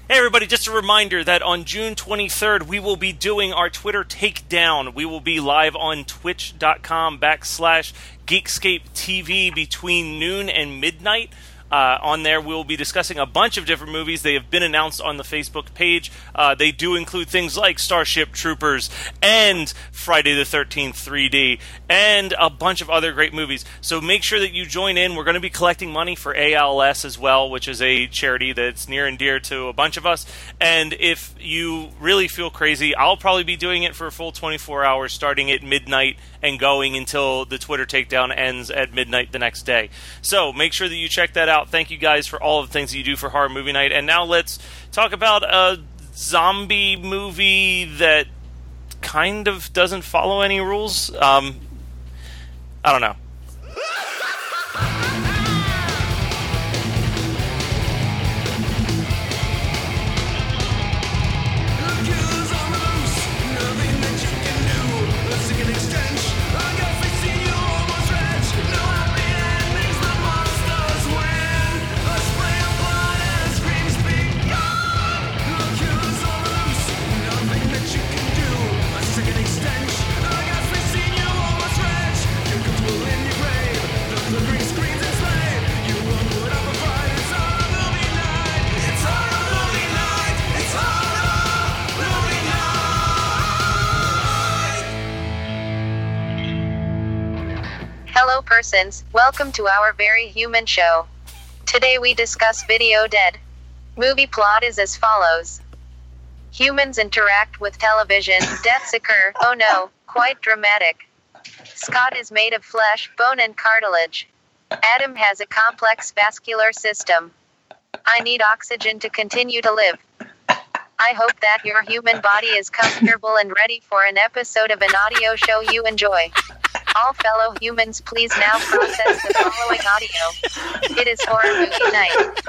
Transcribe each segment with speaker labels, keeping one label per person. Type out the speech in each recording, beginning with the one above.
Speaker 1: Hey everybody, just a reminder that on June 23rd we will be doing our Twitter takedown. We will be live on twitch.com/Geekscape TV between noon and midnight. On there, we'll be discussing a bunch of different movies. They have been announced on the Facebook page. They do include things like Starship Troopers and Friday the 13th 3D and a bunch of other great movies. So make sure that you join in. We're going to be collecting money for ALS as well, which is a charity that's near and dear to a bunch of us. And if you really feel crazy, I'll probably be doing it for a full 24 hours starting at midnight and going until the Twitter takedown ends at midnight the next day. So make sure that you check that out. Thank you guys for all of the things that you do for Horror Movie Night. And now let's talk about a zombie movie that kind of doesn't follow any rules. I don't know.
Speaker 2: Hello persons, welcome to our very human show. Today we discuss Video Dead. Movie plot is as follows. Humans interact with television, deaths occur, oh no, quite dramatic. Scott is made of flesh, bone and cartilage. Adam has a complex vascular system. I need oxygen to continue to live. I hope that your human body is comfortable and ready for an episode of an audio show you enjoy. All fellow humans, please now process the following audio. It is Horror Movie Night.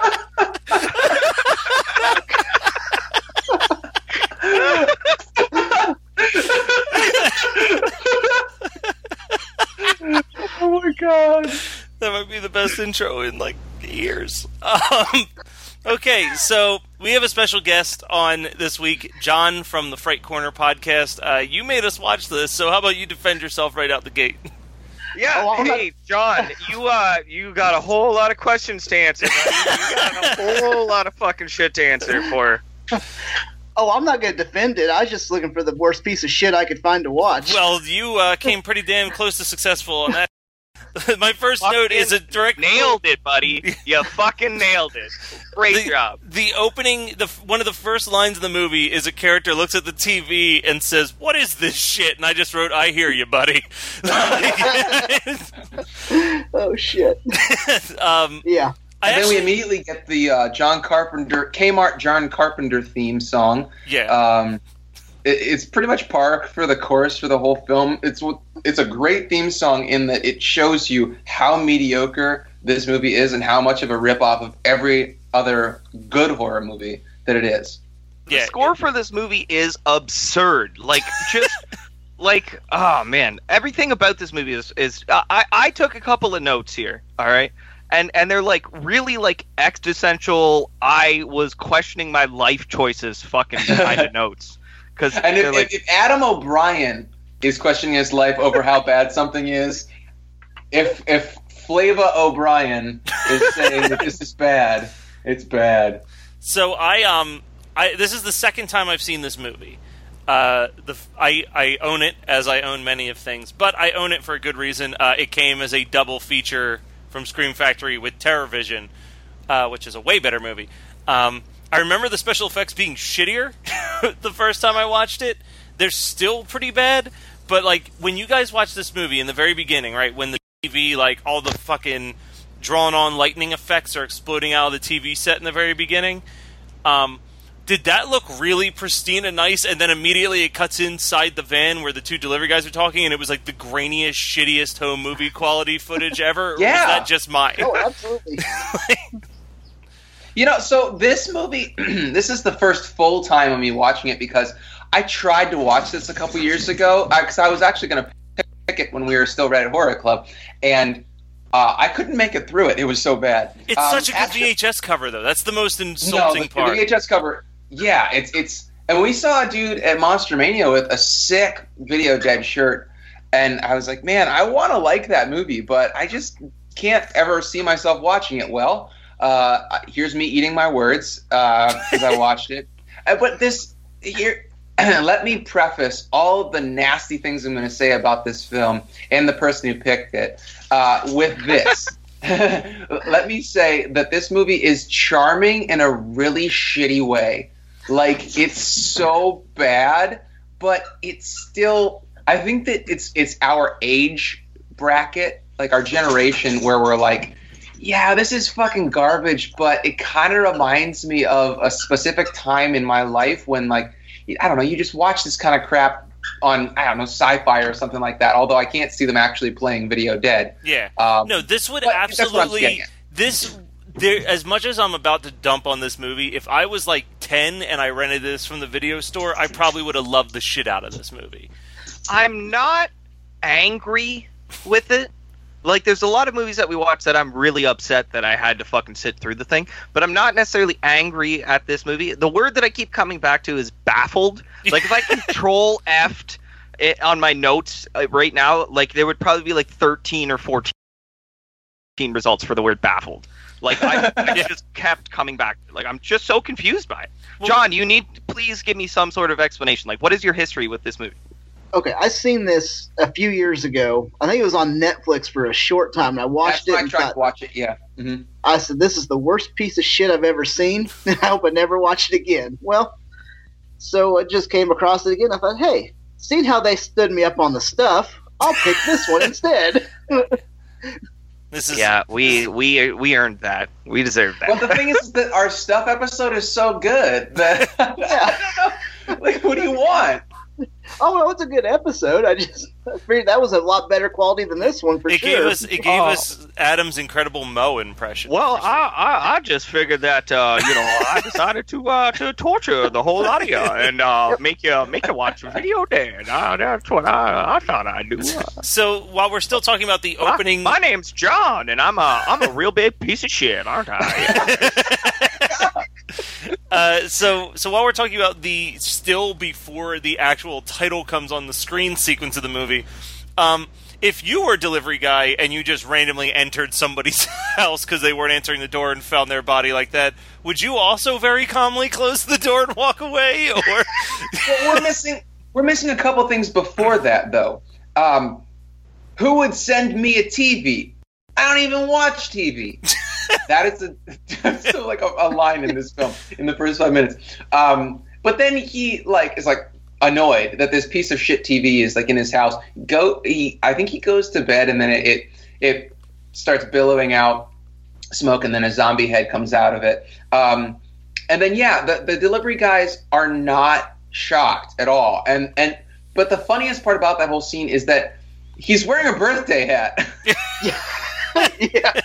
Speaker 3: Oh my god.
Speaker 1: That might be the best intro in, like, years. Okay, so we have a special guest on this week, John from the Fright Corner podcast. You made us watch this, so how about you defend yourself right out the gate?
Speaker 4: Yeah, hey, John, you got a whole lot of questions to answer. You got a whole lot of fucking shit to answer for.
Speaker 3: Oh, I'm not going to defend it. I was just looking for the worst piece of shit I could find to watch.
Speaker 1: Well, you came pretty damn close to successful on that. My first note is a direct...
Speaker 4: Nailed it, buddy. You fucking nailed it. Great job.
Speaker 1: The opening, one of the first lines in the movie is a character looks at the TV and says, "What is this shit?" And I just wrote, "I hear you, buddy."
Speaker 3: Oh, shit. Yeah.
Speaker 5: And then we immediately get the John Carpenter, Kmart John Carpenter theme song.
Speaker 1: Yeah.
Speaker 5: It's pretty much par for the course for the whole film. It's a great theme song in that it shows you how mediocre this movie is and how much of a ripoff of every other good horror movie that it is.
Speaker 4: The score for this movie is absurd. Like, just... like, oh man, everything about this movie is I took a couple of notes here, all right? And they're like really like existential, I was questioning my life choices fucking kind of notes.
Speaker 5: And if Adam O'Brien is questioning his life over how bad something is, if Flava O'Brien is saying that this is bad, it's bad.
Speaker 1: So I this is the second time I've seen this movie. I own it, as I own many of things, but I own it for a good reason. It came as a double feature from Scream Factory with TerrorVision, which is a way better movie. I remember the special effects being shittier the first time I watched it. They're still pretty bad, but like when you guys watch this movie in the very beginning, right, when the TV, like all the fucking drawn-on lightning effects are exploding out of the TV set in the very beginning, did that look really pristine and nice, and then immediately it cuts inside the van where the two delivery guys are talking, and it was like the grainiest, shittiest home movie quality footage ever?
Speaker 5: Yeah.
Speaker 1: Or was that just mine?
Speaker 3: Oh, absolutely.
Speaker 5: You know, so this movie, this is the first full time of me watching it because I tried to watch this a couple years ago because I was actually going to pick it when we were still Red Horror Club, and I couldn't make it through it. It was so bad.
Speaker 1: It's such a good VHS cover, though. That's the most insulting part.
Speaker 5: The VHS cover Yeah, it's and we saw a dude at Monster Mania with a sick Video Dead shirt, and I was like, man, I want to like that movie, but I just can't ever see myself watching it. Well, here's me eating my words because I watched it. But this here, let me preface all of the nasty things I'm going to say about this film and the person who picked it with this. Let me say that this movie is charming in a really shitty way. Like, it's so bad, but it's still. I think that it's our age bracket, like our generation, where we're like, yeah, this is fucking garbage, but it kind of reminds me of a specific time in my life when, like, I don't know, you just watch this kind of crap on, I don't know, Sci-Fi or something like that, although I can't see them actually playing Video Dead.
Speaker 1: Yeah. No, this would absolutely... As much as I'm about to dump on this movie, if I was like 10 and I rented this from the video store, I probably would have loved the shit out of this movie.
Speaker 4: I'm not angry with it. Like, there's a lot of movies that we watch that I'm really upset that I had to fucking sit through the thing, but I'm not necessarily angry at this movie. The word that I keep coming back to is baffled. Like, if I Control F'd it on my notes right now, like, there would probably be like 13 or 14 results for the word baffled. Like, I just kept coming back. Like, I'm just so confused by it. John, you need to please give me some sort of explanation. Like, what is your history with this movie?
Speaker 3: Okay, I seen this a few years ago. I think it was on Netflix for a short time, and I watched it.
Speaker 5: I tried to watch it, yeah. Mm-hmm.
Speaker 3: I said, this is the worst piece of shit I've ever seen. I hope I never watch it again. Well, so I just came across it again. I thought, hey, seeing how they stood me up on the stuff, I'll pick this one instead.
Speaker 4: Yeah, we earned that. We deserved that.
Speaker 5: Well, the thing is that our stuff episode is so good that I don't know. Like, what do you want?
Speaker 3: Oh, well, it's a good episode. I figured that was a lot better quality than this one for sure.
Speaker 1: It gave us Adam's incredible Moe impression.
Speaker 4: Well, I just figured that I decided to torture the whole lot of you and make you watch a Video Dead. That's what I thought I'd do.
Speaker 1: So while we're still talking about the opening,
Speaker 4: my name's John, and I'm a real big piece of shit, aren't I?
Speaker 1: So while we're talking about the still before the actual title comes on the screen sequence of the movie, if you were a delivery guy and you just randomly entered somebody's house because they weren't answering the door and found their body like that, would you also very calmly close the door and walk away? Or
Speaker 5: well, we're missing a couple things before that, though. Who would send me a TV? I don't even watch TV. That is that's like a line in this film in the first 5 minutes. But then he is annoyed that this piece of shit TV is like in his house. I think he goes to bed and then it starts billowing out smoke and then a zombie head comes out of it. And then the delivery guys are not shocked at all. But the funniest part about that whole scene is that he's wearing a birthday hat. Yeah.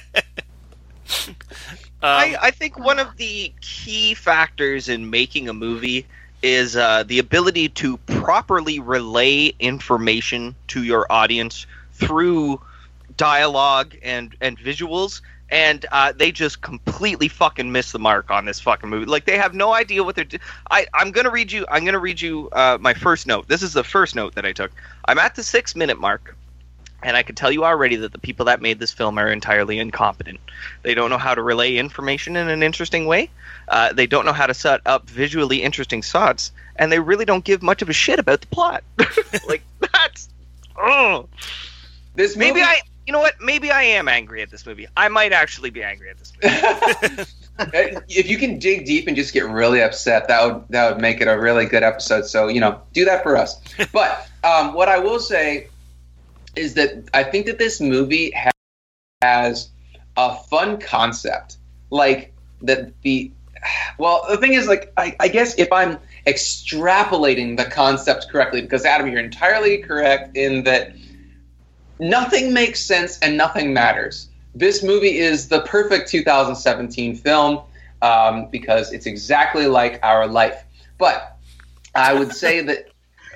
Speaker 4: I think one of the key factors in making a movie is the ability to properly relay information to your audience through dialogue and visuals, and they just completely fucking miss the mark on this fucking movie. Like, they have no idea what they're doing. I'm gonna read you my first note. This is the first note that I took. I'm at the 6-minute mark. And I can tell you already that the people that made this film are entirely incompetent. They don't know how to relay information in an interesting way. They don't know how to set up visually interesting shots. And they really don't give much of a shit about the plot. Like, that's... Oh.
Speaker 5: This movie...
Speaker 4: Maybe I am angry at this movie. I might actually be angry at this movie.
Speaker 5: If you can dig deep and just get really upset, that would make it a really good episode. So, do that for us. But what I will say... is that I think that this movie has a fun concept. Like, the thing is, like, I guess if I'm extrapolating the concept correctly, because Adam, you're entirely correct in that nothing makes sense and nothing matters. This movie is the perfect 2017 film because it's exactly like our life. But I would say that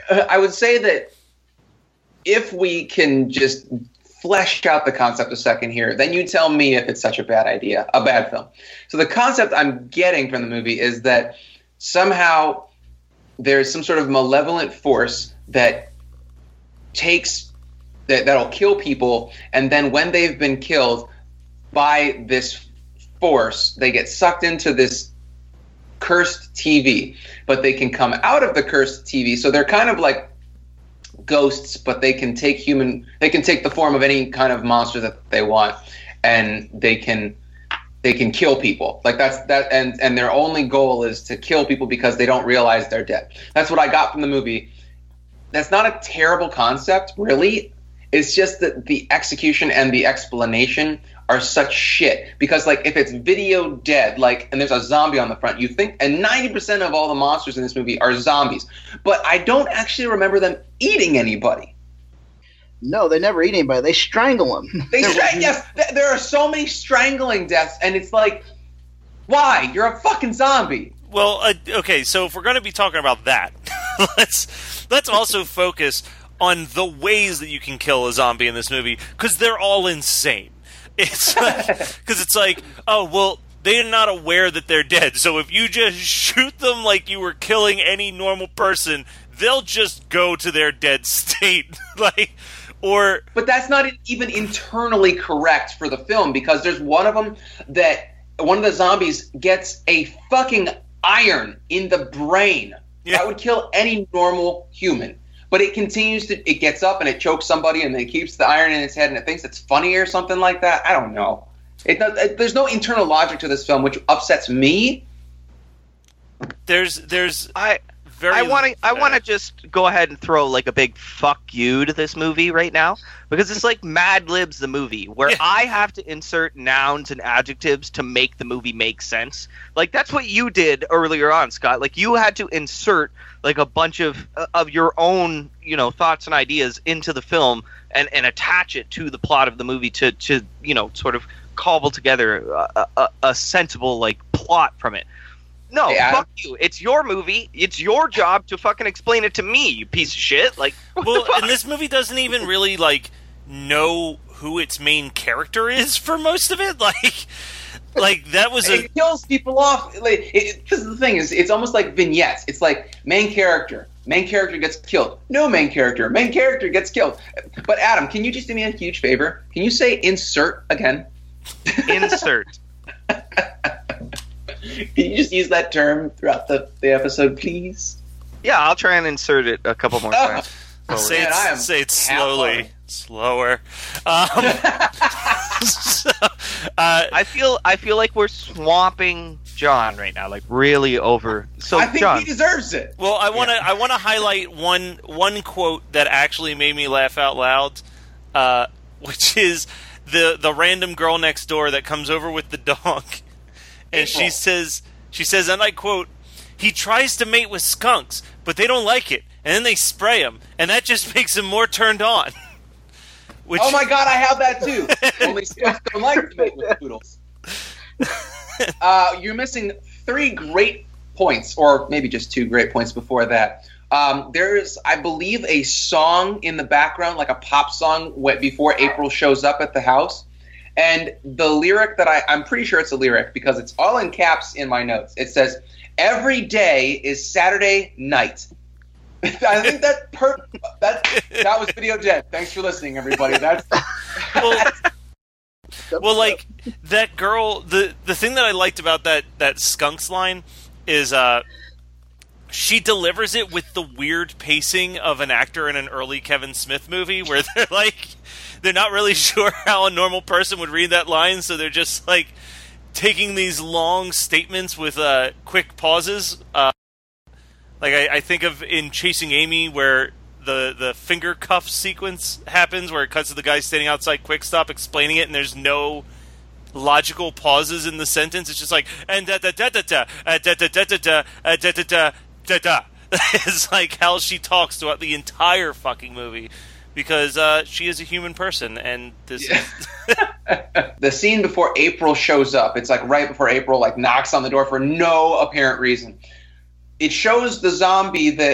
Speaker 5: if we can just flesh out the concept a second here, then you tell me if it's such a bad idea, a bad film. So the concept I'm getting from the movie is that somehow there's some sort of malevolent force that that'll kill people, and then when they've been killed by this force, they get sucked into this cursed TV, but they can come out of the cursed TV, so they're kind of like ghosts, but they can take the form of any kind of monster that they want, and they can kill people. Like and their only goal is to kill people because they don't realize they're dead. That's what I got from the movie. That's not a terrible concept, really. It's just that the execution and the explanation are such shit. Because, like, if it's video dead, like, and there's a zombie on the front, you think, and 90% of all the monsters in this movie are zombies. But I don't actually remember them eating anybody.
Speaker 3: No, they never eat anybody. They strangle them.
Speaker 5: Yes, there are so many strangling deaths, and it's like, why? You're a fucking zombie.
Speaker 1: Well, okay, so if we're going to be talking about that, let's also focus on the ways that you can kill a zombie in this movie, because they're all insane. It's because it's like, oh, well, they're not aware that they're dead, so if you just shoot them like you were killing any normal person, they'll just go to their dead state. But
Speaker 5: that's not even internally correct for the film, because there's one of them that one of the zombies gets a fucking iron in the brain. Yeah. That would kill any normal human. But it gets up and it chokes somebody, and then it keeps the iron in its head, and it thinks it's funny or something like that. I don't know. There's no internal logic to this film, which upsets me.
Speaker 4: I want to just go ahead and throw like a big fuck you to this movie right now, because it's like Mad Libs the movie, where I have to insert nouns and adjectives to make the movie make sense. Like, that's what you did earlier on, Scott. Like, you had to insert like a bunch of your own, thoughts and ideas into the film and attach it to the plot of the movie to sort of cobble together a sensible like plot from it. No, fuck you. It's your movie. It's your job to fucking explain it to me, you piece of shit. Like,
Speaker 1: and this movie doesn't even really like know who its main character is for most of it. Like that was
Speaker 5: it kills people off. Because the thing is, it's almost like vignettes. It's like main character gets killed. No main character gets killed. But Adam, can you just do me a huge favor? Can you say insert again?
Speaker 4: Insert.
Speaker 5: Can you just use that term throughout the episode, please?
Speaker 4: Yeah, I'll try and insert it a couple more times.
Speaker 1: Say it slowly. Slower.
Speaker 4: I feel like we're swamping John right now, like really over. So
Speaker 5: I think
Speaker 4: John,
Speaker 5: he deserves it.
Speaker 1: Well, I want to highlight one quote that actually made me laugh out loud, which is the random girl next door that comes over with the dog. And April. she says, and I quote, "He tries to mate with skunks, but they don't like it, and then they spray him, and that just makes him more turned on."
Speaker 5: Oh my god, I have that too. Only skunks don't like to mate with poodles. You're missing 3 great points, or maybe just 2 great points before that. There's, I believe, a song in the background, like a pop song, before April shows up at the house. And the lyric that I'm pretty sure it's a lyric because it's all in caps in my notes. It says, "Every day is Saturday night." I think that was Video Dead. Thanks for listening, everybody.
Speaker 1: Well, like that girl. The thing that I liked about that skunks line is she delivers it with the weird pacing of an actor in an early Kevin Smith movie, where they're not really sure how a normal person would read that line, so they're just like taking these long statements with quick pauses. Like I think of in Chasing Amy, where the finger cuff sequence happens, where it cuts to the guy standing outside Quick Stop explaining it, and there's no logical pauses in the sentence. It's just like and da da da da da da da da da da da da da da. It's like how she talks throughout the entire fucking movie. Because she is a human person, and this is...
Speaker 5: The scene before April shows up, it's like right before April knocks on the door for no apparent reason. It shows the zombie that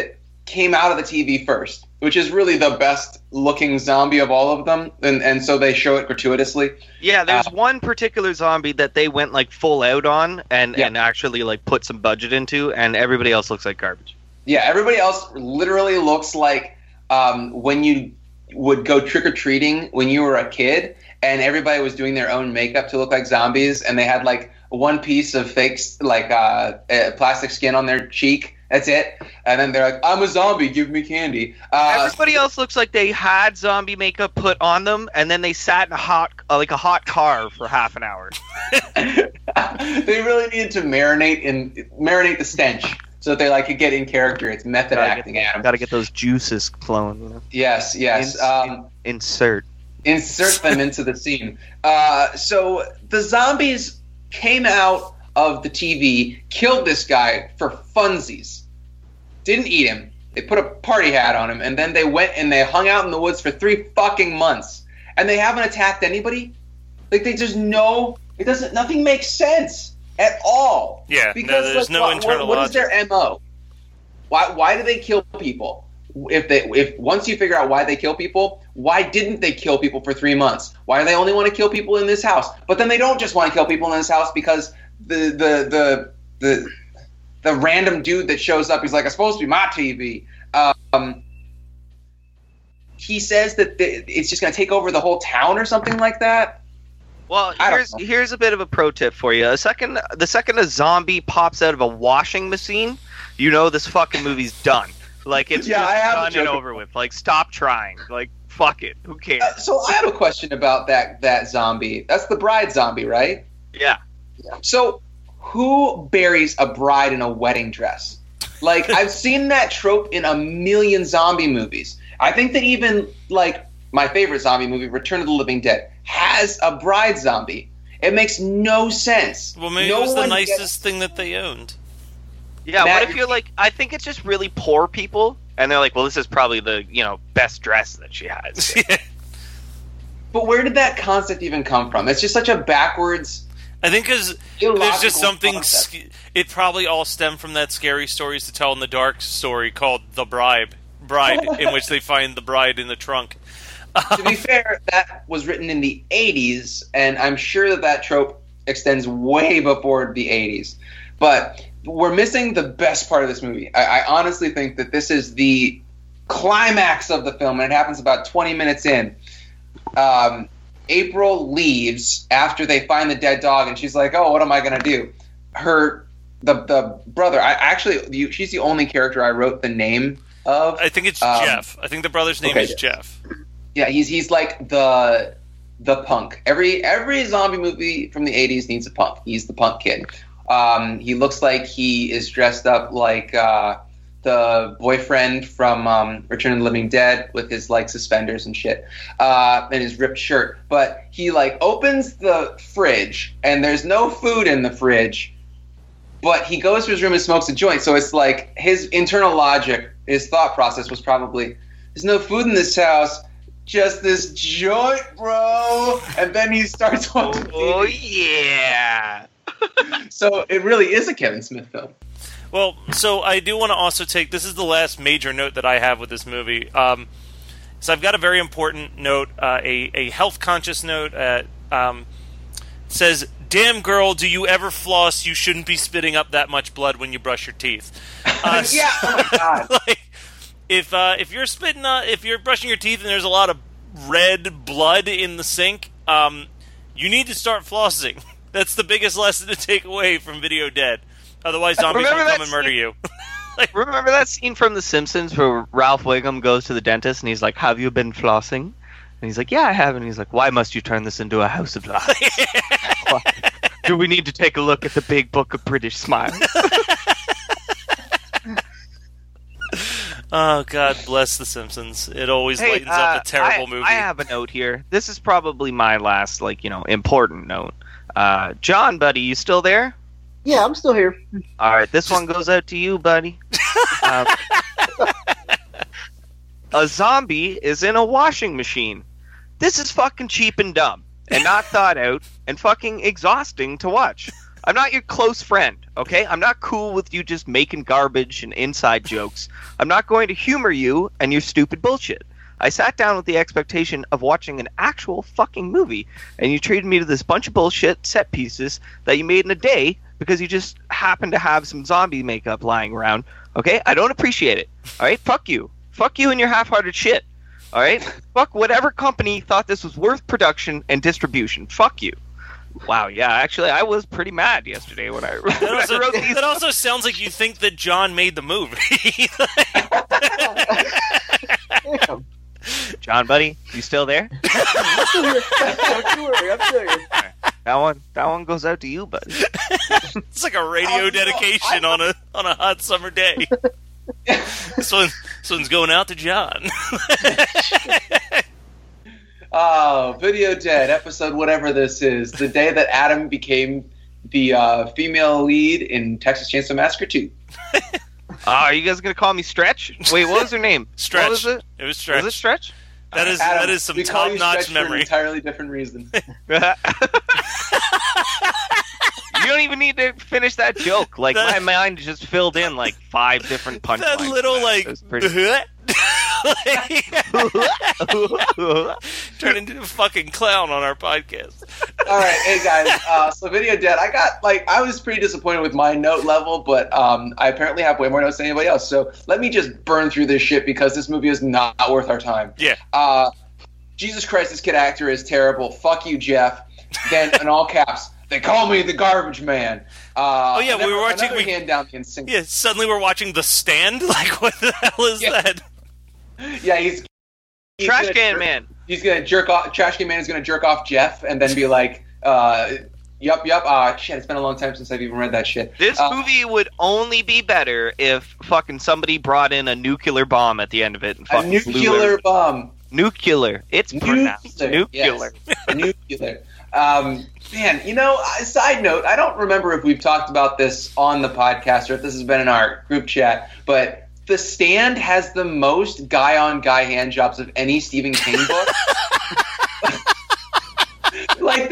Speaker 5: came out of the TV first, which is really the best looking zombie of all of them, and so they show it gratuitously.
Speaker 4: Yeah, there's one particular zombie that they went like full out on and actually like put some budget into, and everybody else looks like garbage.
Speaker 5: Yeah, everybody else literally looks like when you would go trick-or-treating when you were a kid, and everybody was doing their own makeup to look like zombies, and they had like one piece of fake like plastic skin on their cheek. That's it. And then they're like, I'm a zombie, give me candy.
Speaker 4: Everybody else looks like they had zombie makeup put on them, and then they sat in a hot car for half an hour.
Speaker 5: They really needed to marinate the stench so that they could get in character. It's method acting, Adam.
Speaker 4: Got to get those juices flowing. You know?
Speaker 5: Yes.
Speaker 4: Insert
Speaker 5: them into the scene. So the zombies came out of the TV, killed this guy for funsies. Didn't eat him. They put a party hat on him, and then they went and they hung out in the woods for 3 fucking months. And they haven't attacked anybody? Like, nothing makes sense at all.
Speaker 1: Yeah,
Speaker 5: because,
Speaker 1: there's no internal
Speaker 5: what is their MO? Why do they kill people? If once you figure out why they kill people, why didn't they kill people for 3 months? Why do they only want to kill people in this house? But then they don't just want to kill people in this house because the random dude that shows up, he's like, it's supposed to be my TV. He says that it's just going to take over the whole town or something like that.
Speaker 4: Well, here's a bit of a pro tip for you. The second a zombie pops out of a washing machine, you know this fucking movie's done. Like, it's done and over with. Like, stop trying. Like, fuck it. Who cares?
Speaker 5: So I have a question about that zombie. That's the bride zombie, right?
Speaker 4: Yeah.
Speaker 5: So who buries a bride in a wedding dress? Like, I've seen that trope in a million zombie movies. I think that even, like, my favorite zombie movie, Return of the Living Dead, has a bride zombie. It makes no sense.
Speaker 1: Well, maybe it was the nicest thing that they owned.
Speaker 4: Yeah, what if you're like, I think it's just really poor people, and they're like, well, this is probably the, best dress that she has.
Speaker 5: But where did that concept even come from? It's just such a backwards...
Speaker 1: I think because there's just something... It probably all stemmed from that Scary Stories to Tell in the Dark story called The Bride, in which they find the bride in the trunk.
Speaker 5: To be fair, that was written in the 80s, and I'm sure that trope extends way before the 80s. But we're missing the best part of this movie. I honestly think that this is the climax of the film, and it happens about 20 minutes in. April leaves after they find the dead dog, and she's like, oh, what am I going to do? The brother, she's the only character I wrote the name of.
Speaker 1: I think it's Jeff. I think the brother's name is Jeff.
Speaker 5: Yeah, he's like the punk. Every zombie movie from the 80s needs a punk. He's the punk kid. He looks like he is dressed up like the boyfriend from Return of the Living Dead with his like suspenders and shit, and his ripped shirt. But he like opens the fridge and there's no food in the fridge, but he goes to his room and smokes a joint. So it's like his internal logic, his thought process was probably, there's no food in this house. Just this joint, bro. And then he starts watching TV.
Speaker 4: Oh, yeah.
Speaker 5: So it really is a Kevin Smith film.
Speaker 1: Well, so I do want to also this is the last major note that I have with this movie. So I've got a very important note, a health-conscious note. It says, damn girl, do you ever floss? You shouldn't be spitting up that much blood when you brush your teeth.
Speaker 5: Yeah, oh my God.
Speaker 1: If you're brushing your teeth and there's a lot of red blood in the sink, you need to start flossing. That's the biggest lesson to take away from Video Dead. Otherwise, zombies will come and murder you.
Speaker 4: Remember that scene from The Simpsons where Ralph Wiggum goes to the dentist and he's like, have you been flossing? And he's like, yeah, I have. And he's like, why must you turn this into a house of lies? Do we need to take a look at the big book of British Smiles?
Speaker 1: Oh, God bless The Simpsons. It always lightens up a terrible movie.
Speaker 4: I have a note here. This is probably my last, important note. John, buddy, you still there?
Speaker 3: Yeah, I'm still here.
Speaker 4: All right, this one goes out to you, buddy. A zombie is in a washing machine. This is fucking cheap and dumb, and not thought out, and fucking exhausting to watch. I'm not your close friend, okay? I'm not cool with you just making garbage and inside jokes. I'm not going to humor you and your stupid bullshit. I sat down with the expectation of watching an actual fucking movie, and you treated me to this bunch of bullshit set pieces that you made in a day because you just happened to have some zombie makeup lying around, okay? I don't appreciate it, all right? Fuck you. Fuck you and your half-hearted shit, all right? Fuck whatever company thought this was worth production and distribution. Fuck you. Wow, yeah, actually, I was pretty mad yesterday when I wrote these.
Speaker 1: That also sounds like you think that John made the movie.
Speaker 3: Damn.
Speaker 4: John, buddy, you still there?
Speaker 3: I'm still here. Don't you worry, I'm still here.
Speaker 4: That one goes out to you, buddy.
Speaker 1: It's like a radio dedication on a hot summer day. This one's going out to John.
Speaker 5: Oh, Video Dead, episode whatever this is. The day that Adam became the female lead in Texas Chainsaw Massacre 2.
Speaker 4: Are you guys going to call me Stretch? Wait, what was her name?
Speaker 1: Stretch.
Speaker 4: What was it?
Speaker 1: It was Stretch.
Speaker 4: Was it Stretch?
Speaker 1: That
Speaker 5: Adam,
Speaker 1: is some
Speaker 5: we call you
Speaker 1: top-notch
Speaker 5: Stretch for an
Speaker 1: memory.
Speaker 5: entirely different reason.
Speaker 4: You don't even need to finish that joke. Like, my mind just filled in, like, 5 different punchlines.
Speaker 1: That little, like,
Speaker 4: It was pretty...
Speaker 1: turn into a fucking clown on our podcast.
Speaker 5: All right, hey guys. So Video Dead, I was pretty disappointed with my note level, but I apparently have way more notes than anybody else. So let me just burn through this shit because this movie is not worth our time.
Speaker 1: Yeah.
Speaker 5: Jesus Christ, this kid actor is terrible. Fuck you, Jeff. Then in all caps, they call me the garbage man.
Speaker 1: Oh yeah, we were watching.
Speaker 5: Another hand down the instinct.
Speaker 1: Yeah, suddenly we're watching The Stand. Like, what the hell is that?
Speaker 5: Yeah, he's
Speaker 4: Trash Can Man.
Speaker 5: He's gonna jerk off. Trash Can Man is gonna jerk off Jeff, and then be like, "Yup. Shit, it's been a long time since I've even read that shit."
Speaker 4: This movie would only be better if fucking somebody brought in a nuclear bomb at the end of it and
Speaker 5: A
Speaker 4: fucking blew
Speaker 5: nuclear bomb.
Speaker 4: Nuclear. It's pronounced nuclear.
Speaker 5: Yes. Nuclear. Man, side note, I don't remember if we've talked about this on the podcast or if this has been in our group chat, but The Stand has the most guy-on-guy hand jobs of any Stephen King book. Like,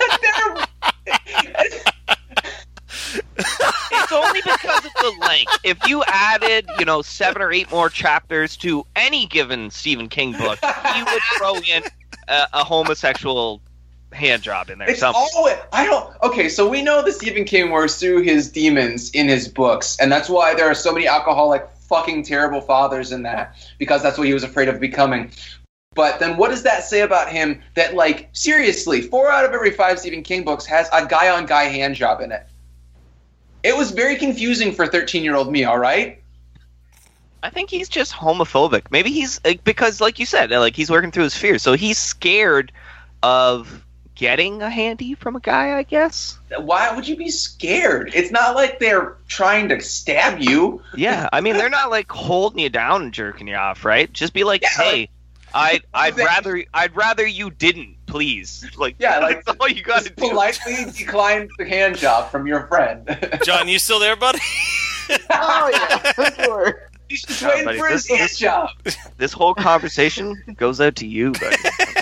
Speaker 4: It's only because of the length. If you added, 7 or 8 more chapters to any given Stephen King book, you would throw in a homosexual hand job in there.
Speaker 5: it's always, okay, so we know that Stephen King works through his demons in his books, and that's why there are so many alcoholic fucking terrible fathers in that, because that's what he was afraid of becoming. But then what does that say about him that, like, seriously, 4 out of every 5 Stephen King books has a guy-on-guy hand job in it? It was very confusing for 13-year-old me, all right?
Speaker 4: I think he's just homophobic. Maybe he's, because like you said, he's working through his fears. So he's scared of getting a handy from a guy, I guess.
Speaker 5: Why would you be scared? It's not like they're trying to stab you.
Speaker 4: Yeah, I mean, they're not, like, holding you down and jerking you off, right? Just be like,
Speaker 5: Yeah,
Speaker 4: hey... I'd rather you didn't, please. Like,
Speaker 5: Yeah, like,
Speaker 4: that's all you got to
Speaker 5: Just
Speaker 4: do.
Speaker 5: politely decline the hand job from your friend.
Speaker 1: John, you still there, buddy?
Speaker 3: Oh yeah, sure.
Speaker 5: He's just
Speaker 4: No,
Speaker 5: waiting
Speaker 4: buddy,
Speaker 5: for his hand job.
Speaker 4: This whole conversation goes out to you, buddy.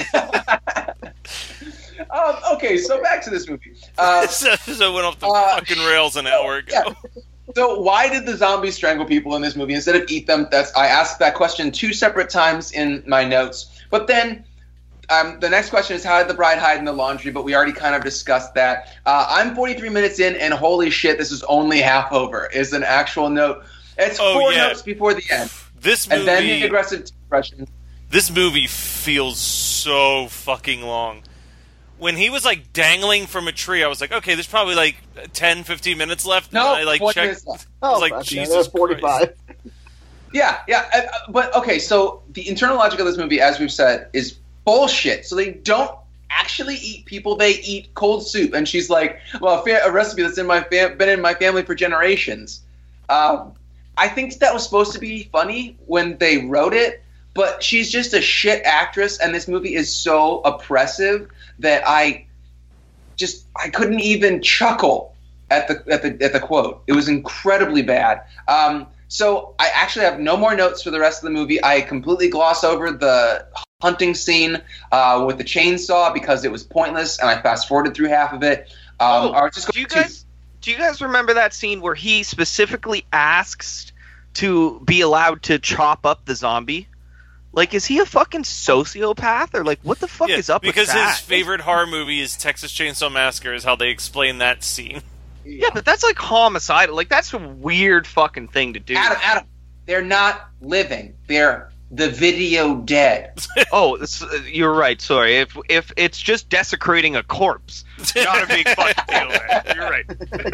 Speaker 5: Okay, so back to this movie.
Speaker 1: So it went off the fucking rails an hour ago.
Speaker 5: Yeah. So why did the zombies strangle people in this movie instead of eat them? I asked that question 2 separate times in my notes. But then the next question is, how did the bride hide in the laundry? But we already kind of discussed that. I'm 43 minutes in, and holy shit, this is only half over, is an actual note. It's 4 notes before the end.
Speaker 1: This movie,
Speaker 5: And then the aggressive expression.
Speaker 1: This movie feels so fucking long. When he was, like, dangling from a tree, I was like, okay, there's probably, like, 10, 15 minutes left.
Speaker 5: No,
Speaker 1: and I, like,
Speaker 5: 20
Speaker 1: checked.
Speaker 5: minutes left.
Speaker 1: I was
Speaker 3: Oh,
Speaker 1: like,
Speaker 3: fuck, yeah,
Speaker 1: Jesus
Speaker 3: that was 45.
Speaker 5: Yeah. But, okay, so the internal logic of this movie, as we've said, is bullshit. So they don't actually eat people. They eat cold soup. And she's like, well, a recipe that's been in my family for generations. I think that was supposed to be funny when they wrote it, but she's just a shit actress, and this movie is so oppressive that I couldn't even chuckle at the quote. It was incredibly bad. So I actually have no more notes for the rest of the movie. I completely gloss over the hunting scene with the chainsaw because it was pointless, and I fast forwarded through half of it.
Speaker 4: Did Do you guys remember that scene where he specifically asks to be allowed to chop up the zombie? Like, is he a fucking sociopath, or like, what the fuck is up with that?
Speaker 1: Because his favorite horror movie is Texas Chainsaw Massacre, is how they explain that scene.
Speaker 4: Yeah, but that's like homicidal. Like, that's a weird fucking thing to do.
Speaker 5: Adam, they're not living. They're the video dead.
Speaker 4: Oh, you're right. Sorry. If it's just desecrating a corpse, not a big fucking deal, man. You're right.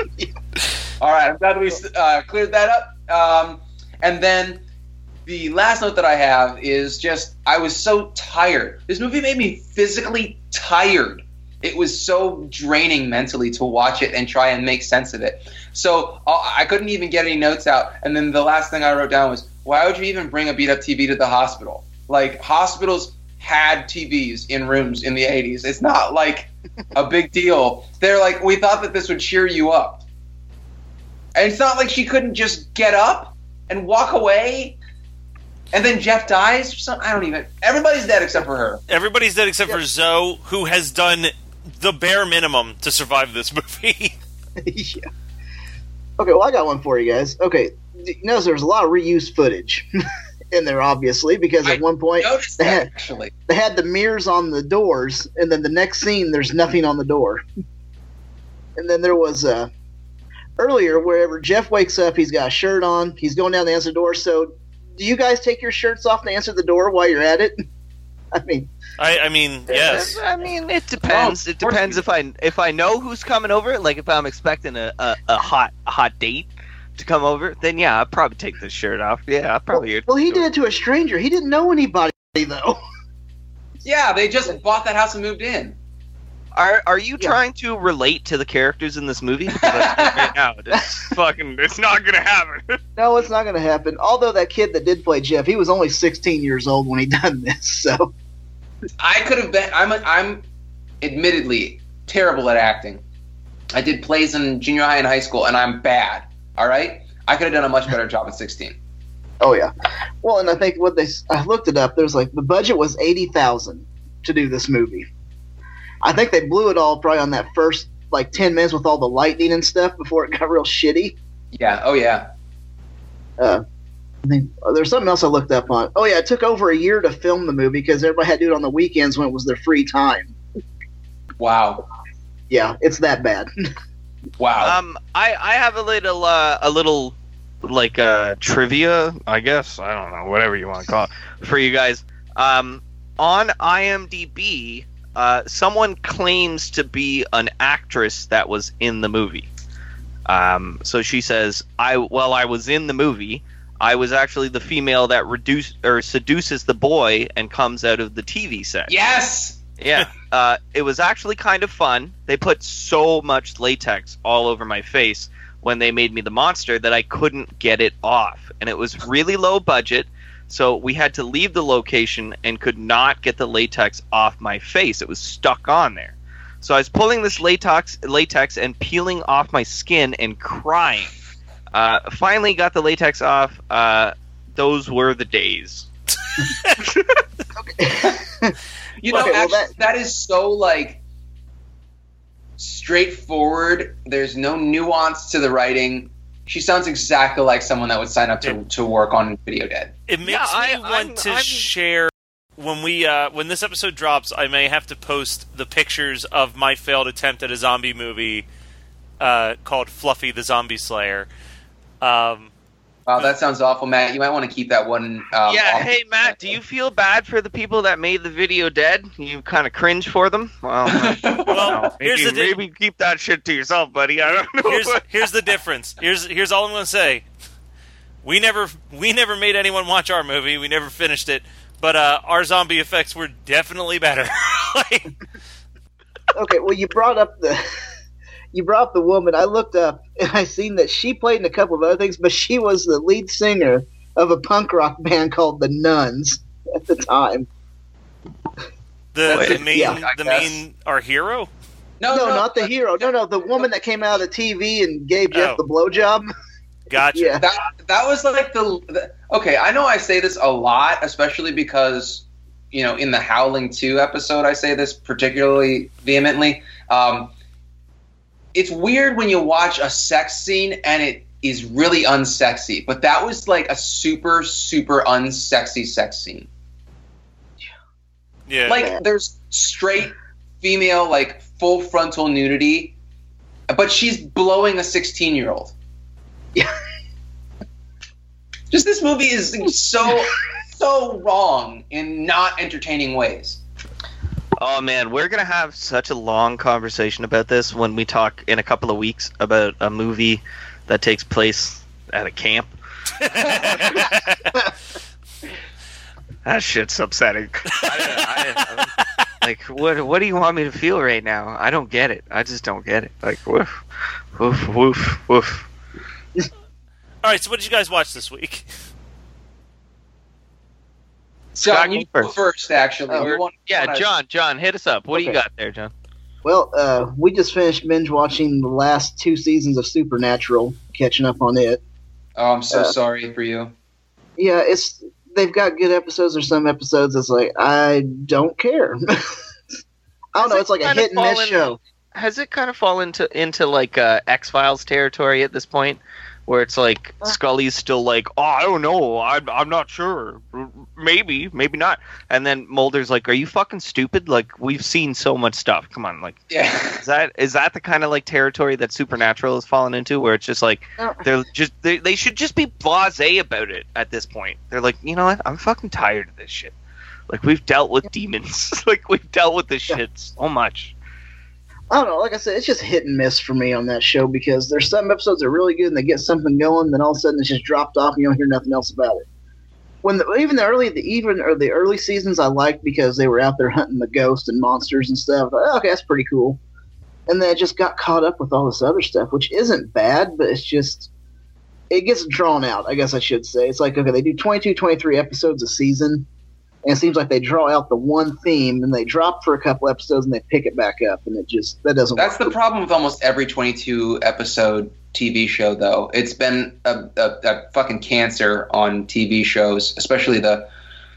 Speaker 5: All right, I'm glad we cleared that up. And then the last note that I have is just I was so tired. This movie made me physically tired. It was so draining mentally to watch it and try and make sense of it. So I couldn't even get any notes out. And then the last thing I wrote down was, why would you even bring a beat-up TV to the hospital? Like, hospitals had TVs in rooms in the 80s. It's not like a big deal. They're like, we thought that this would cheer you up. And it's not like she couldn't just get up and walk away. And then Jeff dies or something. I don't even. Everybody's dead except for her.
Speaker 1: Everybody's dead except for Zoe, who has done the bare minimum to survive this movie.
Speaker 3: Yeah. Okay, well, I got one for you guys. Okay, you notice there's a lot of reused footage in there, obviously, because at one point
Speaker 5: noticed that, actually.
Speaker 3: They had the mirrors on the doors, and then the next scene, there's nothing on the door. And then there was earlier, wherever Jeff wakes up, he's got a shirt on, he's going down to answer the door. So, do you guys take your shirts off to answer the door while you're at it? I mean,
Speaker 1: yes.
Speaker 4: I mean, it depends. It depends if I know who's coming over. Like, if I'm expecting a hot date to come over, then yeah, I'll probably take the shirt off. Yeah, I'll probably.
Speaker 3: Well, he did it to a stranger. He didn't know anybody though.
Speaker 5: Yeah, they just bought that house and moved in.
Speaker 4: Are you trying to relate to the characters in this movie? Because right now, it's not gonna happen.
Speaker 3: No, it's not gonna happen. Although that kid that did play Jeff, he was only 16 years old when he done this. So
Speaker 5: I could have been. I'm admittedly terrible at acting. I did plays in junior high and high school, and I'm bad. All right, I could have done a much better job at 16.
Speaker 3: Oh yeah. Well, and I think I looked it up. There's like the budget was $80,000 to do this movie. I think they blew it all probably on that first like 10 minutes with all the lightning and stuff before it got real shitty.
Speaker 5: Yeah. Oh yeah.
Speaker 3: I think there's something else I looked up on. Oh yeah, it took over a year to film the movie because everybody had to do it on the weekends when it was their free time.
Speaker 5: Wow.
Speaker 3: Yeah, it's that bad.
Speaker 5: Wow.
Speaker 4: I have a little like trivia, I guess. I don't know, whatever you want to call it, for you guys. On IMDb, someone claims to be an actress that was in the movie. So she says, I was in the movie. I was actually the female that seduces the boy and comes out of the TV set.
Speaker 5: Yes.
Speaker 4: Yeah. It was actually kind of fun. They put so much latex all over my face when they made me the monster that I couldn't get it off. And it was really low budget, so we had to leave the location and could not get the latex off my face. It was stuck on there. So I was pulling this latex and peeling off my skin and crying. Finally got the latex off. Those were the days.
Speaker 5: You know, actually, that is so, like, straightforward. There's no nuance to the writing. She sounds exactly like someone that would sign up to work on Video Dead.
Speaker 1: It makes me want to share... When this episode drops, I may have to post the pictures of my failed attempt at a zombie movie called Fluffy the Zombie Slayer.
Speaker 5: Wow, that sounds awful, Matt. You might want to keep that one.
Speaker 4: Hey, Matt, do you feel bad for the people that made the video dead? You kind of cringe for them? Well, maybe keep that shit to yourself, buddy. I don't know.
Speaker 1: Here's the difference. Here's all I'm going to say. We never made anyone watch our movie. We never finished it. But our zombie effects were definitely better.
Speaker 3: Okay, well, you brought up the woman. I looked up and I seen that she played in a couple of other things, but she was the lead singer of a punk rock band called the Nuns at the time.
Speaker 1: Our hero?
Speaker 3: No, not the hero. No, the woman that came out of the TV and gave Jeff the blowjob.
Speaker 1: Gotcha.
Speaker 3: Yeah.
Speaker 5: That was like the okay. I know I say this a lot, especially because in the Howling 2 episode, I say this particularly vehemently. it's weird when you watch a sex scene and it is really unsexy, but that was like a super, super unsexy sex scene.
Speaker 1: Yeah.
Speaker 5: Like, there's straight female, like, full frontal nudity, but she's blowing a 16-year-old.
Speaker 3: Yeah.
Speaker 5: Just this movie is so wrong in not entertaining ways.
Speaker 4: Oh man, we're gonna have such a long conversation about this when we talk in a couple of weeks about a movie that takes place at a camp. That shit's upsetting. Like, what do you want me to feel right now? I don't get it. I just don't get it. Like, woof, woof, woof, woof.
Speaker 1: All right, so what did you guys watch this week?
Speaker 5: John, you go first, actually.
Speaker 4: John, hit us up. What do you got there, John?
Speaker 3: Well, we just finished binge watching the last 2 seasons of Supernatural, catching up on it.
Speaker 5: Oh, I'm so sorry for you.
Speaker 3: Yeah, they've got good episodes. There's some episodes that's like, I don't care. I don't know. It's like a hit and miss show.
Speaker 4: Has it kind of fallen into like X-Files territory at this point? Where it's like Scully's still like, oh, I don't know, I'm not sure, maybe not, and then Mulder's like, are you fucking stupid? Like, we've seen so much stuff. Come on, like,
Speaker 5: yeah.
Speaker 4: Is that the kind of like territory that Supernatural has fallen into, where it's just like they should just be blasé about it at this point. They're like, you know what? I'm fucking tired of this shit. Like, we've dealt with demons. Like, we've dealt with this shit so much.
Speaker 3: I don't know. Like I said, it's just hit and miss for me on that show because there's some episodes that are really good and they get something going, then all of a sudden it's just dropped off and you don't hear nothing else about it. Even the early seasons I liked because they were out there hunting the ghosts and monsters and stuff. Thought, okay, that's pretty cool. And then it just got caught up with all this other stuff, which isn't bad, but it's just it gets drawn out. I guess I should say it's like, okay, they do 22, 23 episodes a season. And it seems like they draw out the one theme, and they drop for a couple episodes, and they pick it back up, and that doesn't.
Speaker 5: That's the problem with almost every 22 episode TV show, though. It's been a fucking cancer on TV shows, especially the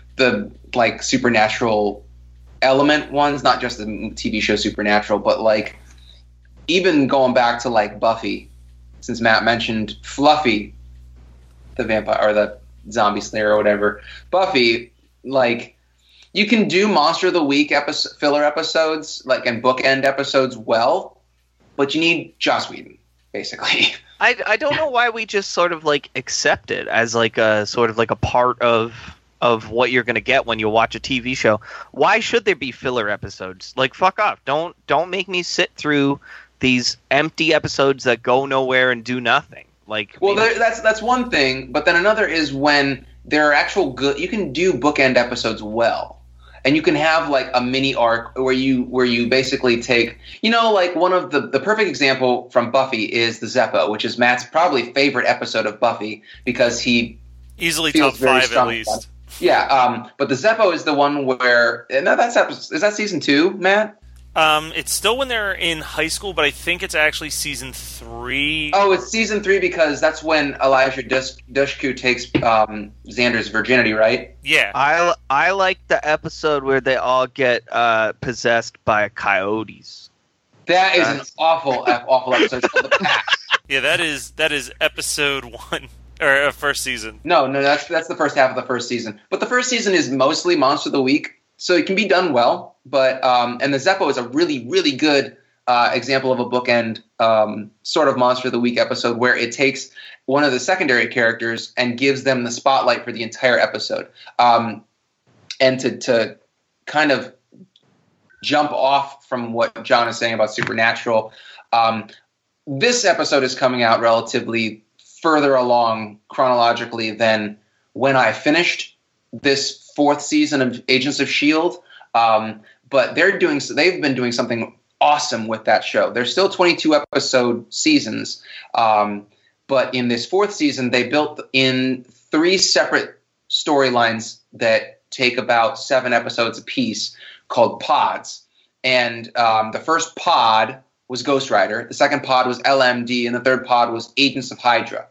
Speaker 5: like Supernatural element ones, not just the TV show Supernatural, but like even going back to like Buffy, since Matt mentioned Fluffy, the vampire or the zombie slayer or whatever. Buffy. Like, you can do Monster of the Week filler episodes, like, and bookend episodes well, but you need Joss Whedon, basically.
Speaker 4: I don't know why we just sort of, like, accept it as, like, a sort of, like, a part of what you're going to get when you watch a TV show. Why should there be filler episodes? Like, fuck off. Don't make me sit through these empty episodes that go nowhere and do nothing. Like,
Speaker 5: well, that's one thing, but then another is when there are actual good. You can do bookend episodes well, and you can have like a mini arc where you basically take, like one of the perfect example from Buffy is the Zeppo, which is Matt's probably favorite episode of Buffy because he
Speaker 1: easily top 5 at least.
Speaker 5: Yeah, but the Zeppo is the one where is that season 2, Matt?
Speaker 1: It's still when they're in high school, but I think it's actually season 3.
Speaker 5: Oh, it's season 3 because that's when Elijah Dushku takes Xander's virginity, right?
Speaker 1: Yeah.
Speaker 4: I like the episode where they all get possessed by coyotes.
Speaker 5: That is an awful episode. It's called The Pact.
Speaker 1: Yeah, that is episode 1 or first season.
Speaker 5: No, that's the first half of the first season. But the first season is mostly Monster of the Week. So it can be done well, but and the Zeppo is a really, really good example of a bookend sort of Monster of the Week episode where it takes one of the secondary characters and gives them the spotlight for the entire episode. And to kind of jump off from what John is saying about Supernatural, this episode is coming out relatively further along chronologically than when I finished this 4th season of Agents of S.H.I.E.L.D., but they've been doing something awesome with that show. They're still 22 episode seasons, but in this 4th season, they built in 3 separate storylines that take about 7 episodes apiece called pods. And the first pod was Ghost Rider, the second pod was LMD, and the third pod was Agents of Hydra.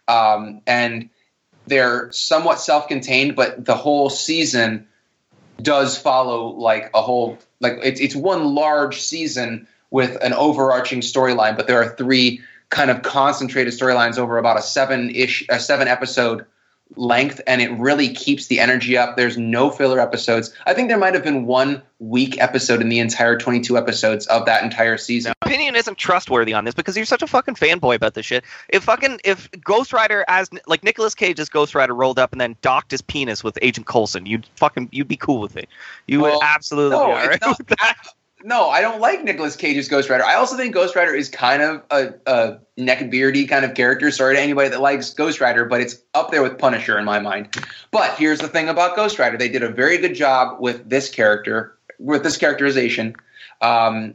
Speaker 5: And they're somewhat self-contained, but the whole season does follow like a whole, like it's one large season with an overarching storyline, but there are 3 kind of concentrated storylines over about a 7 episode length, and it really keeps the energy up. There's no filler episodes. I think there might have been 1 weak episode in the entire 22 episodes of that entire season.
Speaker 4: My opinion isn't trustworthy on this because you're such a fucking fanboy about this shit. If Ghost Rider like Nicolas Cage as Ghost Rider rolled up and then docked his penis with Agent Coulson, you'd be cool with it. You would absolutely be all right with that.
Speaker 5: No, I don't like Nicolas Cage's Ghost Rider. I also think Ghost Rider is kind of a neckbeardy kind of character. Sorry to anybody that likes Ghost Rider, but it's up there with Punisher in my mind. But here's the thing about Ghost Rider. They did a very good job with this character, with this characterization. And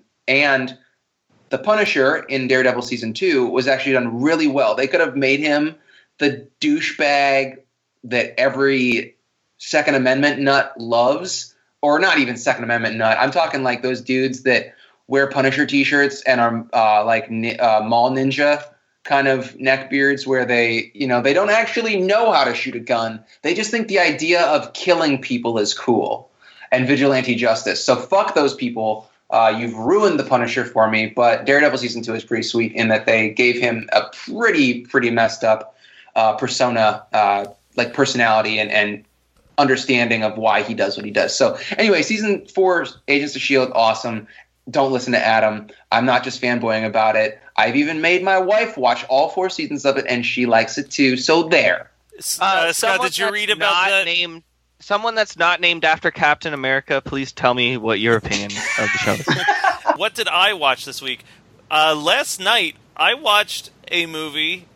Speaker 5: the Punisher in Daredevil Season 2 was actually done really well. They could have made him the douchebag that every Second Amendment nut loves. Or not even Second Amendment nut. I'm talking like those dudes that wear Punisher T-shirts and are like mall ninja kind of neckbeards, where they don't actually know how to shoot a gun. They just think the idea of killing people is cool and vigilante justice. So fuck those people. You've ruined the Punisher for me. But Daredevil Season 2 is pretty sweet in that they gave him a pretty messed up persona, like personality and understanding of why he does what he does. So anyway, Season 4 Agents of S.H.I.E.L.D. awesome. Don't listen to Adam. I'm not just fanboying about it. I've even made my wife watch all 4 seasons of it, and she likes it too. So there.
Speaker 1: Scott, did you read about that?
Speaker 4: Someone that's not named after Captain America, please tell me what your opinion of the show is.
Speaker 1: What did I watch this week? Last night, I watched a movie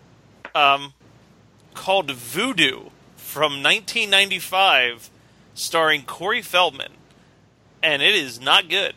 Speaker 1: called Voodoo from 1995, starring Corey Feldman, and it is not good.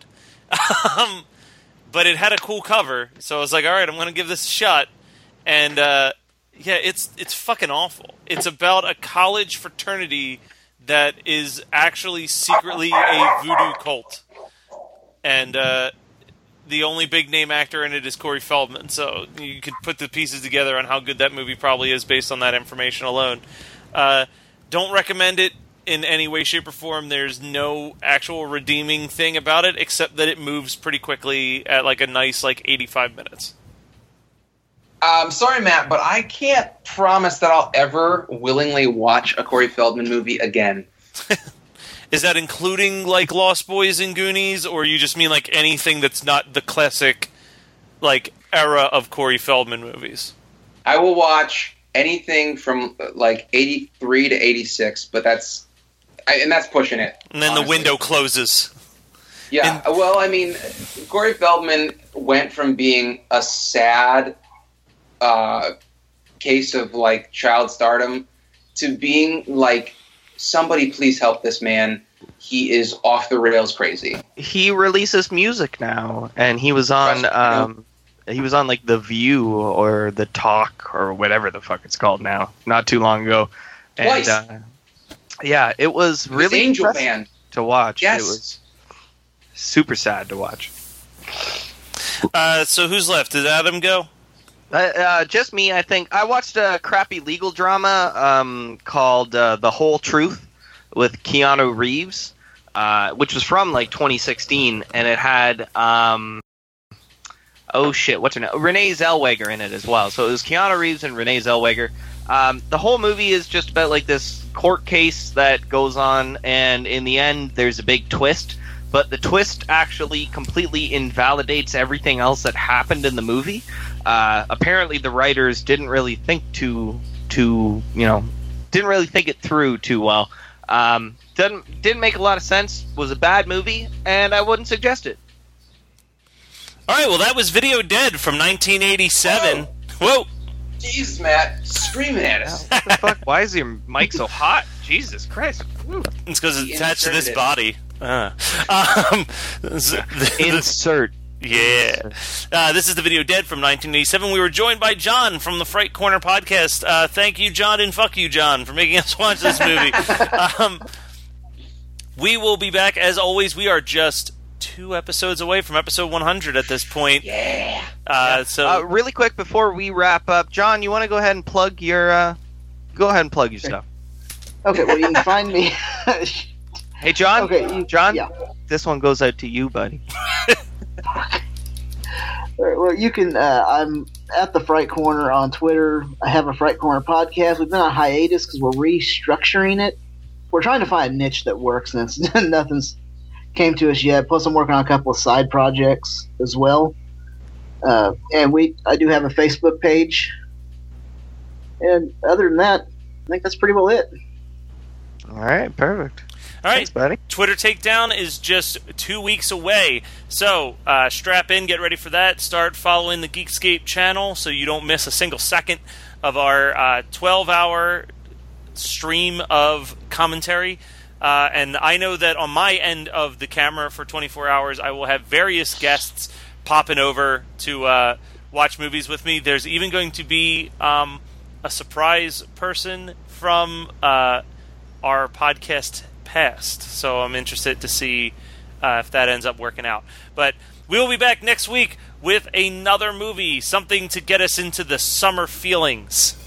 Speaker 1: But it had a cool cover, so I was like, all right, I'm going to give this a shot. And yeah, it's fucking awful. It's about a college fraternity that is actually secretly a voodoo cult. And the only big name actor in it is Corey Feldman, so you could put the pieces together on how good that movie probably is based on that information alone. Don't recommend it in any way, shape, or form. There's no actual redeeming thing about it, except that it moves pretty quickly at like a nice 85 minutes.
Speaker 5: Sorry, Matt, but I can't promise that I'll ever willingly watch a Corey Feldman movie again.
Speaker 1: Is that including like Lost Boys and Goonies, or you just mean like anything that's not the classic era of Corey Feldman movies?
Speaker 5: I will watch anything from 83 to 86, but that's pushing it.
Speaker 1: And then honestly, the window closes.
Speaker 5: Yeah, well, I mean, Corey Feldman went from being a sad case of child stardom to being somebody please help this man. He is off the rails crazy.
Speaker 4: He releases music now, and he was on The View or The Talk or whatever the fuck it's called now, not too long ago. And,
Speaker 5: Twice.
Speaker 4: Yeah, it was really
Speaker 5: Angel Band
Speaker 4: to watch.
Speaker 5: Yes.
Speaker 4: It was super sad to watch.
Speaker 1: So who's left? Did Adam go?
Speaker 4: Just me, I think. I watched a crappy legal drama called The Whole Truth with Keanu Reeves, which was from 2016, and it had what's her name? Renee Zellweger in it as well. So it was Keanu Reeves and Renee Zellweger. The whole movie is just about this court case that goes on, and in the end there's a big twist, but the twist actually completely invalidates everything else that happened in the movie. Apparently the writers didn't really think didn't really think it through too well. Didn't make a lot of sense. Was a bad movie, and I wouldn't suggest it.
Speaker 1: All right, well, that was Video Dead from 1987. Whoa!
Speaker 5: Jesus, Matt, screaming at us.
Speaker 4: What the fuck? Why is your mic so hot? Jesus Christ! Woo.
Speaker 1: It's because it's attached to this body.
Speaker 4: Insert.
Speaker 1: Yeah. This is the Video Dead from 1987. We were joined by John from the Fright Corner podcast. Thank you, John, and fuck you, John, for making us watch this movie. We will be back, as always. We are just 2 episodes away from episode 100 at this point.
Speaker 5: Yeah.
Speaker 1: So
Speaker 4: really quick before we wrap up, John, you want to go ahead and plug your stuff?
Speaker 3: Okay, well, you can find me.
Speaker 4: Hey, John.
Speaker 3: Okay,
Speaker 4: John.
Speaker 3: Yeah.
Speaker 4: This one goes out to you, buddy.
Speaker 3: All right, well, you can. I'm at the Fright Corner on Twitter. I have a Fright Corner podcast. We've been on hiatus because we're restructuring it. We're trying to find a niche that works, and nothing's came to us yet. Plus, I'm working on a couple of side projects as well. And I do have a Facebook page. And other than that, I think that's pretty well it.
Speaker 4: All right, perfect.
Speaker 1: All right,
Speaker 4: Thanks, buddy.
Speaker 1: Twitter Takedown is just 2 weeks away. So strap in, get ready for that. Start following the Geekscape channel so you don't miss a single second of our 12-hour stream of commentary. And I know that on my end of the camera for 24 hours, I will have various guests popping over to watch movies with me. There's even going to be a surprise person from our podcast past. So I'm interested to see if that ends up working out. But we'll be back next week with another movie, something to get us into the summer feelings.